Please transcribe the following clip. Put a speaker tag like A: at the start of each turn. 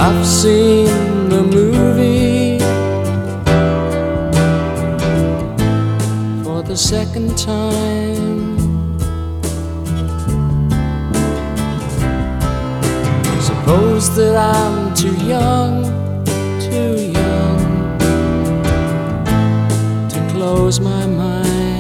A: I've seen the movie for the second time. Suppose that I'm too young to close my mind.